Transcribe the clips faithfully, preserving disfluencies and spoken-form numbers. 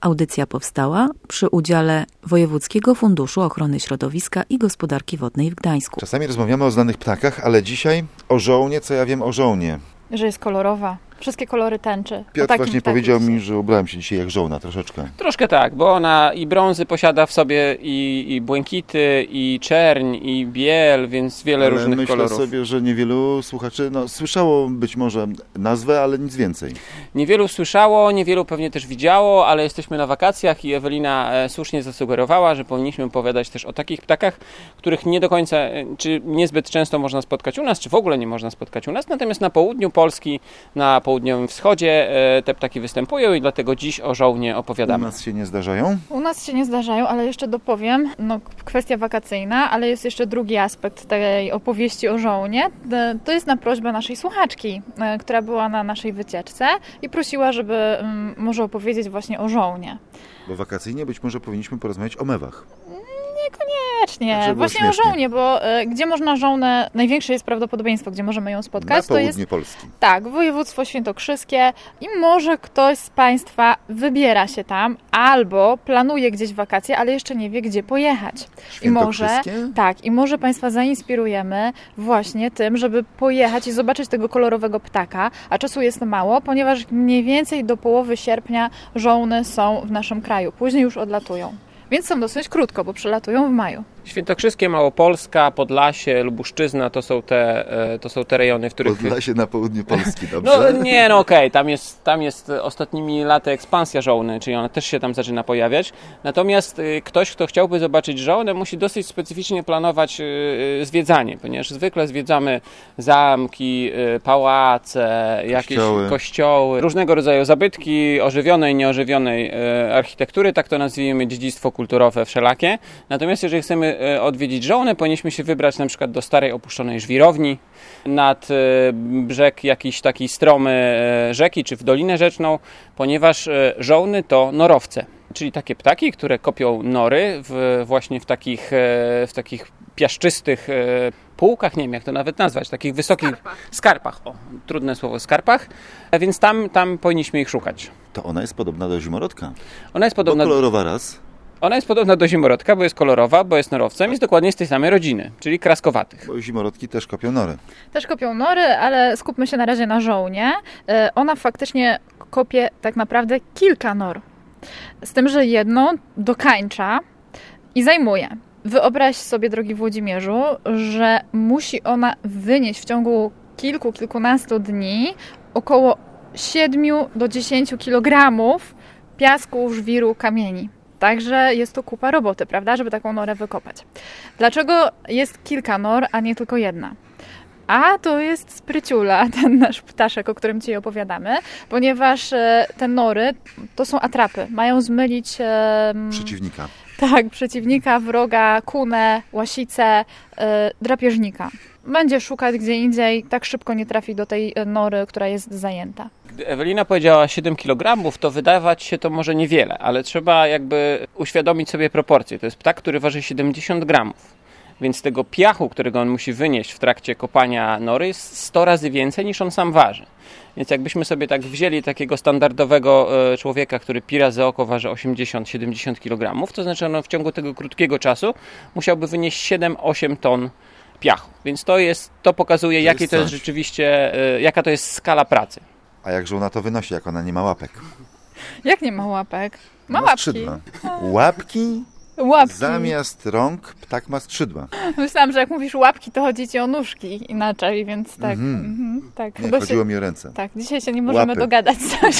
Audycja powstała przy udziale Wojewódzkiego Funduszu Ochrony Środowiska i Gospodarki Wodnej w Gdańsku. Czasami rozmawiamy o znanych ptakach, ale dzisiaj o żołnie. Co ja wiem o żołnie? Że jest kolorowa. Wszystkie kolory tęczy. Piotr właśnie powiedział mi, że ubrałem się dzisiaj jak żołna troszeczkę. Troszkę tak, bo ona i brązy posiada w sobie, i, i błękity, i czerń, i biel, więc wiele ale różnych myślę kolorów. Myślę sobie, że niewielu słuchaczy no, słyszało być może nazwę, ale nic więcej. Niewielu słyszało, niewielu pewnie też widziało, ale jesteśmy na wakacjach i Ewelina słusznie zasugerowała, że powinniśmy opowiadać też o takich ptakach, których nie do końca, czy niezbyt często można spotkać u nas, czy w ogóle nie można spotkać u nas, natomiast na południu Polski, na południowym wschodzie te ptaki występują i dlatego dziś o żołnie opowiadamy. U nas się nie zdarzają? U nas się nie zdarzają, ale jeszcze dopowiem, no kwestia wakacyjna, ale jest jeszcze drugi aspekt tej opowieści o żołnie. To jest na prośbę naszej słuchaczki, która była na naszej wycieczce i prosiła, żeby um, może opowiedzieć właśnie o żołnie. Bo wakacyjnie być może powinniśmy porozmawiać o mewach. Niekoniecznie. Tak, właśnie śmiesznie. O żołnie, bo y, gdzie można żołnę, największe jest prawdopodobieństwo, gdzie możemy ją spotkać. Na południe to jest, Polski. Tak, województwo świętokrzyskie i może ktoś z Państwa wybiera się tam albo planuje gdzieś wakacje, ale jeszcze nie wie, gdzie pojechać. I może, tak, i może Państwa zainspirujemy właśnie tym, żeby pojechać i zobaczyć tego kolorowego ptaka, a czasu jest mało, ponieważ mniej więcej do połowy sierpnia żołny są w naszym kraju. Później już odlatują. Więc są dosyć krótko, bo przylatują w maju. Świętokrzyskie, Małopolska, Podlasie, Lubuszczyzna to są te, to są te rejony, w których... Podlasie na południu Polski, dobrze? No nie, no okej, okay. tam, jest, tam jest ostatnimi laty ekspansja żołny, czyli ona też się tam zaczyna pojawiać. Natomiast ktoś, kto chciałby zobaczyć żołnę, musi dosyć specyficznie planować zwiedzanie, ponieważ zwykle zwiedzamy zamki, pałace, jakieś kościoły, kościoły różnego rodzaju zabytki ożywionej, nieożywionej architektury, tak to nazwijmy, dziedzictwo kulturowe wszelakie. Natomiast jeżeli chcemy odwiedzić żołnę, powinniśmy się wybrać na przykład do starej opuszczonej żwirowni, nad brzeg jakiejś takiej stromy rzeki, czy w Dolinę Rzeczną, ponieważ żołny to norowce, czyli takie ptaki, które kopią nory w, właśnie w takich, w takich piaszczystych półkach, nie wiem jak to nawet nazwać, takich wysokich skarpach, skarpach o, trudne słowo, skarpach, więc tam, tam powinniśmy ich szukać. To ona jest podobna do zimorodka. Ona jest podobna. Bo kolorowa raz. Ona jest podobna do zimorodka, bo jest kolorowa, bo jest norowcem, jest dokładnie z tej samej rodziny, czyli kraskowatych. Bo zimorodki też kopią nory. Też kopią nory, ale skupmy się na razie na żołnie. Ona faktycznie kopie tak naprawdę kilka nor. Z tym, że jedną dokańcza i zajmuje. Wyobraź sobie, drogi Włodzimierzu, że musi ona wynieść w ciągu kilku, kilkunastu dni około siedmiu do dziesięciu kilogramów piasku, żwiru, kamieni. Także jest to kupa roboty, prawda, żeby taką norę wykopać. Dlaczego jest kilka nor, a nie tylko jedna? A to jest spryciula, ten nasz ptaszek, o którym Ci opowiadamy, ponieważ te nory to są atrapy. Mają zmylić... Um, przeciwnika. Tak, przeciwnika, wroga, kunę, łasicę, yy, drapieżnika. Będzie szukać gdzie indziej, tak szybko nie trafi do tej nory, która jest zajęta. Gdy Ewelina powiedziała siedem kilogramów, to wydawać się to może niewiele, ale trzeba jakby uświadomić sobie proporcje. To jest ptak, który waży siedemdziesiąt gramów. Więc tego piachu, którego on musi wynieść w trakcie kopania nory, jest sto razy więcej niż on sam waży. Więc jakbyśmy sobie tak wzięli takiego standardowego człowieka, który pi razy oko waży osiemdziesiąt do siedemdziesięciu kilogramów, to znaczy on w ciągu tego krótkiego czasu musiałby wynieść siedem osiem ton piachu. Więc to jest, to pokazuje, to jakie to jest rzeczywiście, jaka to jest skala pracy. A jak żołna to wynosi, jak ona nie ma łapek? Jak nie ma łapek? Ma, ma łapki. Skrzydła. Łapki? Łapki. Zamiast rąk ptak ma skrzydła. Myślałam, że jak mówisz łapki, to chodzi Ci o nóżki inaczej, więc tak. Mm-hmm. Mm-hmm, tak. Nie, chodziło się... mi o ręce. Tak, dzisiaj się nie możemy Łapy. dogadać.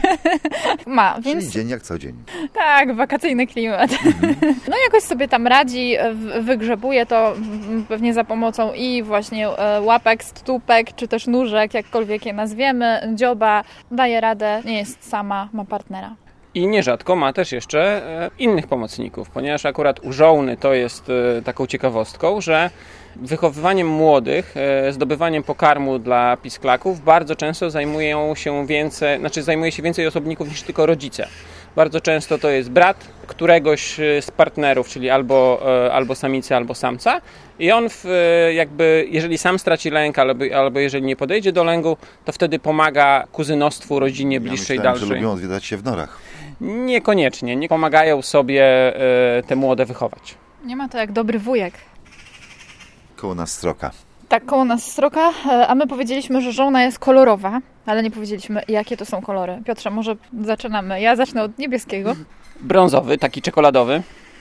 Ma, więc... Czyli dzień jak co dzień. Tak, wakacyjny klimat. Mm-hmm. No jakoś sobie tam radzi, wygrzebuje to pewnie za pomocą i właśnie łapek, stópek, czy też nóżek, jakkolwiek je nazwiemy, dzioba, daje radę, nie jest sama, ma partnera. I nierzadko ma też jeszcze innych pomocników, ponieważ akurat u żołny to jest taką ciekawostką, że wychowywaniem młodych, zdobywaniem pokarmu dla pisklaków bardzo często zajmują się więcej, znaczy zajmuje się więcej osobników niż tylko rodzice. Bardzo często to jest brat któregoś z partnerów, czyli albo, albo samicy, albo samca i on w, jakby, jeżeli sam straci lęk, albo, albo jeżeli nie podejdzie do lęgu, to wtedy pomaga kuzynostwu, rodzinie bliższej, ja myślałem, dalszej. że lubią odwiedzać się w norach. Niekoniecznie, nie pomagają sobie e, te młode wychować. Nie ma to jak dobry wujek. Koło nas sroka. Tak, koło nas sroka, a my powiedzieliśmy, że żołna jest kolorowa, ale nie powiedzieliśmy, jakie to są kolory. Piotrze, może zaczynamy. Ja zacznę od niebieskiego. Brązowy, taki czekoladowy.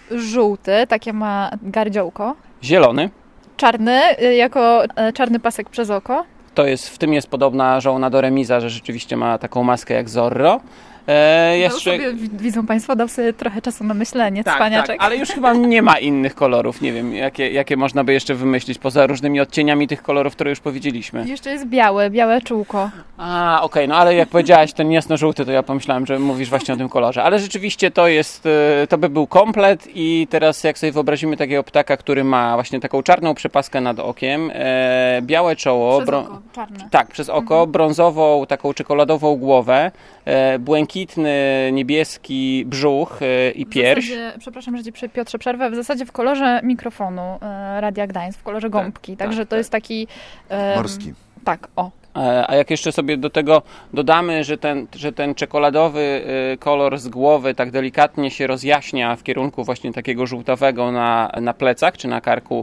Żółty, takie ma gardziołko. Zielony. Czarny, jako czarny pasek przez oko. To jest, w tym jest podobna żołna do remiza, że rzeczywiście ma taką maskę jak Zorro. E, jeszcze... sobie, widzą Państwo, dał sobie trochę czasu na myślenie, tak, cwaniaczek. Tak, ale już chyba nie ma innych kolorów. Nie wiem, jakie, jakie można by jeszcze wymyślić, poza różnymi odcieniami tych kolorów, które już powiedzieliśmy. Jeszcze jest białe, białe czółko. A, okej, okay, no ale jak powiedziałaś ten jasno-żółty, to ja pomyślałem, że mówisz właśnie o tym kolorze. Ale rzeczywiście to jest, to by był komplet i teraz jak sobie wyobrazimy takiego ptaka, który ma właśnie taką czarną przepaskę nad okiem, e, białe czoło. Przez oko, czarne. Tak, przez oko, mhm. brązową, taką czekoladową głowę, e, błękitny, niebieski brzuch e, i pierś. Zasadzie, przepraszam, że Ci Piotrze przerwę, w zasadzie w kolorze mikrofonu e, Radia Gdańsk, w kolorze gąbki, tak, także tak, to tak. jest taki... E, morski. Tak, o. A jak jeszcze sobie do tego dodamy, że ten, że ten czekoladowy kolor z głowy tak delikatnie się rozjaśnia w kierunku właśnie takiego żółtawego na, na plecach czy na karku,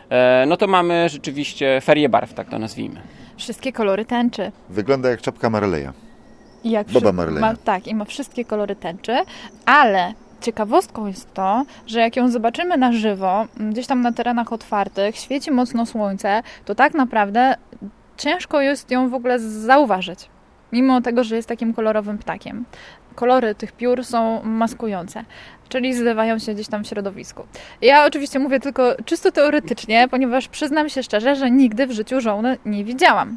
no to mamy rzeczywiście ferię barw, tak to nazwijmy. Wszystkie kolory tęczy. Wygląda jak czapka Marleya. I jak Boba Marleya. Ma, tak, i ma wszystkie kolory tęczy, ale ciekawostką jest to, że jak ją zobaczymy na żywo, gdzieś tam na terenach otwartych, świeci mocno słońce, to tak naprawdę ciężko jest ją w ogóle zauważyć, mimo tego, że jest takim kolorowym ptakiem. Kolory tych piór są maskujące, czyli zlewają się gdzieś tam w środowisku. Ja oczywiście mówię tylko czysto teoretycznie, ponieważ przyznam się szczerze, że nigdy w życiu żołny nie widziałam.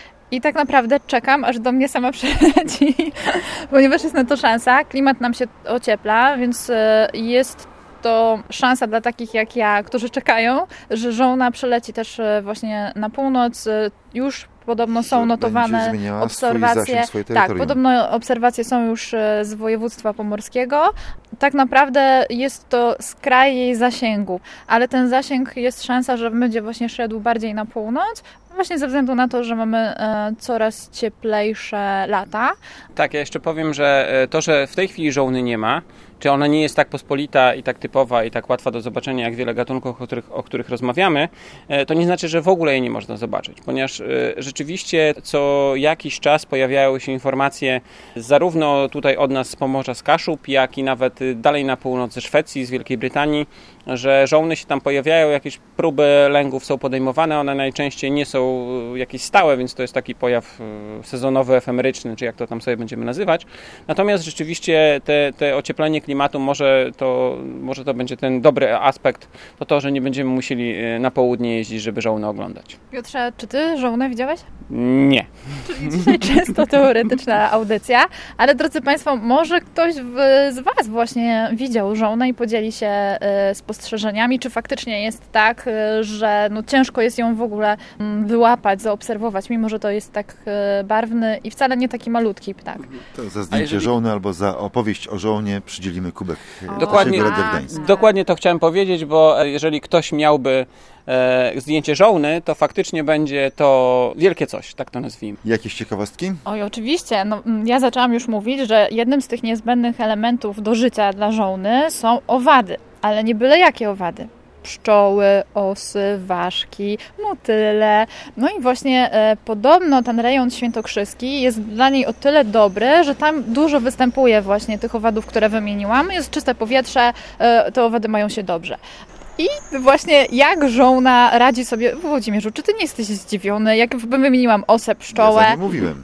I tak naprawdę czekam, aż do mnie sama przyleci, ponieważ jest na to szansa. Klimat nam się ociepla, więc jest to szansa dla takich jak ja, którzy czekają, że żołna przyleci też właśnie na północ. Już podobno są notowane obserwacje. Tak, podobno obserwacje są już z województwa pomorskiego. Tak naprawdę jest to skraj jej zasięgu, ale ten zasięg jest szansa, że będzie właśnie szedł bardziej na północ, właśnie ze względu na to, że mamy e, coraz cieplejsze lata. Tak, ja jeszcze powiem, że to, że w tej chwili żołny nie ma, czy ona nie jest tak pospolita i tak typowa i tak łatwa do zobaczenia jak wiele gatunków, o których, o których rozmawiamy, to nie znaczy, że w ogóle jej nie można zobaczyć, ponieważ rzeczywiście co jakiś czas pojawiają się informacje zarówno tutaj od nas z Pomorza, z Kaszub, jak i nawet dalej na północ ze Szwecji, z Wielkiej Brytanii, że żołny się tam pojawiają, jakieś próby lęgów są podejmowane, one najczęściej nie są jakieś stałe, więc to jest taki pojaw sezonowy, efemeryczny, czy jak to tam sobie będziemy nazywać. Natomiast rzeczywiście te, te ocieplenie klimatu może to, może to będzie ten dobry aspekt, to to, że nie będziemy musieli na południe jeździć, żeby żołnę oglądać. Piotrze, czy ty żołnę widziałeś? Nie. Czyli dzisiaj czysto teoretyczna audycja, ale drodzy Państwo, może ktoś w, z Was właśnie widział żołnę i podzieli się y, spostrzeżeniami, czy faktycznie jest tak, y, że no, ciężko jest ją w ogóle y, wyłapać, zaobserwować, mimo że to jest tak y, barwny i wcale nie taki malutki ptak. To za zdjęcie jeżeli... żołny albo za opowieść o żołnie przydzielimy kubek. O, dokładnie, tak. dokładnie to chciałem powiedzieć, bo jeżeli ktoś miałby e, zdjęcie żołny, to faktycznie będzie to wielkie coś, tak to nazwijmy. Jakieś ciekawostki? Oj, oczywiście. No, ja zaczęłam już mówić, że jednym z tych niezbędnych elementów do życia dla żołny są owady, ale nie byle jakie owady. Pszczoły, osy, ważki, motyle. No i właśnie e, podobno ten rejon świętokrzyski jest dla niej o tyle dobry, że tam dużo występuje właśnie tych owadów, które wymieniłam. Jest czyste powietrze, e, te owady mają się dobrze. I właśnie jak żołna radzi sobie... Włodzimierzu, czy ty nie jesteś zdziwiony? Jak wymieniłam osę, pszczołę... Ja nie mówiłem.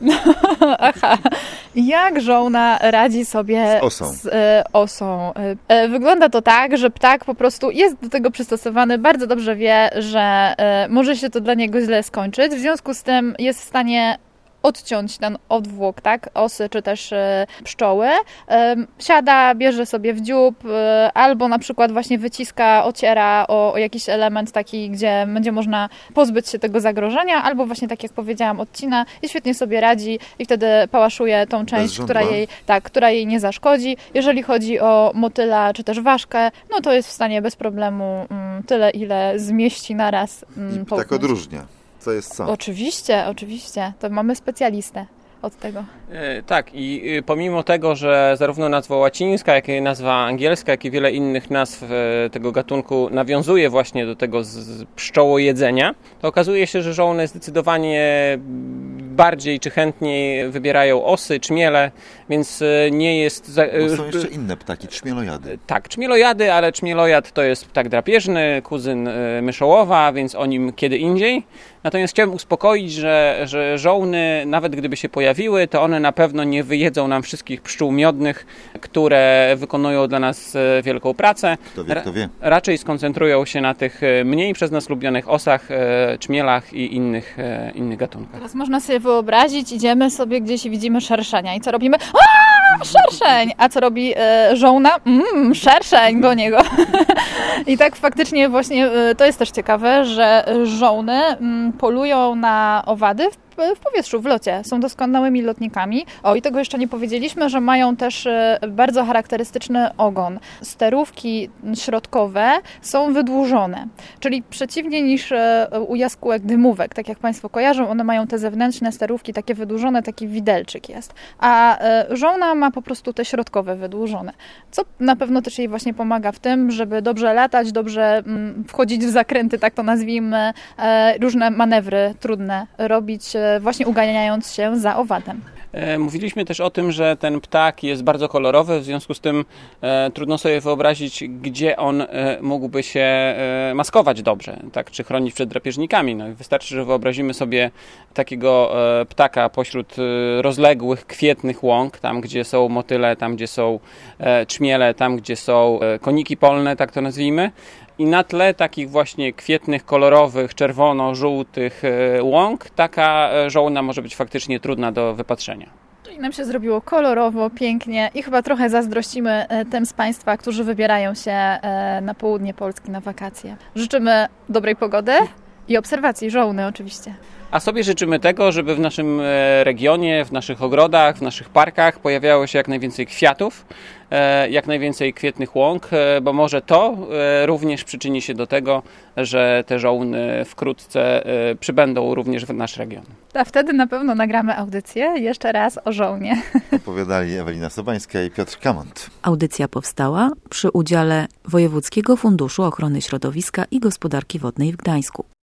Aha. Jak żołna radzi sobie z osą? Z, e, osą. E, wygląda to tak, że ptak po prostu jest do tego przystosowany, bardzo dobrze wie, że e, może się to dla niego źle skończyć. W związku z tym jest w stanie odciąć ten odwłok, tak, osy czy też e, pszczoły. E, siada, bierze sobie w dziób e, albo na przykład właśnie wyciska, ociera o, o jakiś element taki, gdzie będzie można pozbyć się tego zagrożenia, albo właśnie tak jak powiedziałam, odcina i świetnie sobie radzi i wtedy pałaszuje tą część, która jej, tak, która jej nie zaszkodzi. Jeżeli chodzi o motyla czy też ważkę, no to jest w stanie bez problemu mm, tyle, ile zmieści naraz. Mm, I tak odróżnia. Co jest co? Oczywiście, oczywiście. To mamy specjalistę. od tego. E, tak i pomimo tego, że zarówno nazwa łacińska, jak i nazwa angielska, jak i wiele innych nazw e, tego gatunku nawiązuje właśnie do tego z, z pszczołojedzenia, to okazuje się, że żołny zdecydowanie bardziej czy chętniej wybierają osy, czmiele, więc nie jest... Za... Bo są jeszcze inne ptaki, czmielojady. Tak, czmielojady, ale czmielojad to jest ptak drapieżny, kuzyn myszołowa, więc o nim kiedy indziej. Natomiast chciałem uspokoić, że, że żołny, nawet gdyby się pojawiły, to one na pewno nie wyjedzą nam wszystkich pszczół miodnych, które wykonują dla nas wielką pracę. Kto wie, kto wie. Ra- raczej skoncentrują się na tych mniej przez nas lubionych osach, czmielach i innych, innych gatunkach. Teraz można sobie wyobrazić, idziemy sobie gdzieś i widzimy szerszenia i co robimy? Aaa, szerszeń! A co robi e, żołna? Mmm, szerszeń do niego. I tak faktycznie właśnie e, to jest też ciekawe, że żołny m, polują na owady w w powietrzu, w locie. Są doskonałymi lotnikami. O, i tego jeszcze nie powiedzieliśmy, że mają też bardzo charakterystyczny ogon. Sterówki środkowe są wydłużone, czyli przeciwnie niż u jaskółek dymówek, tak jak Państwo kojarzą, one mają te zewnętrzne sterówki takie wydłużone, taki widelczyk jest. A żołna ma po prostu te środkowe wydłużone, co na pewno też jej właśnie pomaga w tym, żeby dobrze latać, dobrze wchodzić w zakręty, tak to nazwijmy, różne manewry trudne robić, właśnie uganiając się za owadem. Mówiliśmy też o tym, że ten ptak jest bardzo kolorowy, w związku z tym e, trudno sobie wyobrazić, gdzie on e, mógłby się e, maskować dobrze, tak, czy chronić przed drapieżnikami. No, wystarczy, że wyobrazimy sobie takiego e, ptaka pośród e, rozległych, kwietnych łąk, tam gdzie są motyle, tam gdzie są e, czmiele, tam gdzie są e, koniki polne, tak to nazwijmy. I na tle takich właśnie kwietnych, kolorowych, czerwono-żółtych łąk taka żołna może być faktycznie trudna do wypatrzenia. I nam się zrobiło kolorowo, pięknie i chyba trochę zazdrościmy tym z Państwa, którzy wybierają się na południe Polski na wakacje. Życzymy dobrej pogody i obserwacji żołny oczywiście. A sobie życzymy tego, żeby w naszym regionie, w naszych ogrodach, w naszych parkach pojawiało się jak najwięcej kwiatów, jak najwięcej kwietnych łąk, bo może to również przyczyni się do tego, że te żołny wkrótce przybędą również w nasz region. A wtedy na pewno nagramy audycję jeszcze raz o żołnie. Opowiadali Ewelina Sobańska i Piotr Kamont. Audycja powstała przy udziale Wojewódzkiego Funduszu Ochrony Środowiska i Gospodarki Wodnej w Gdańsku.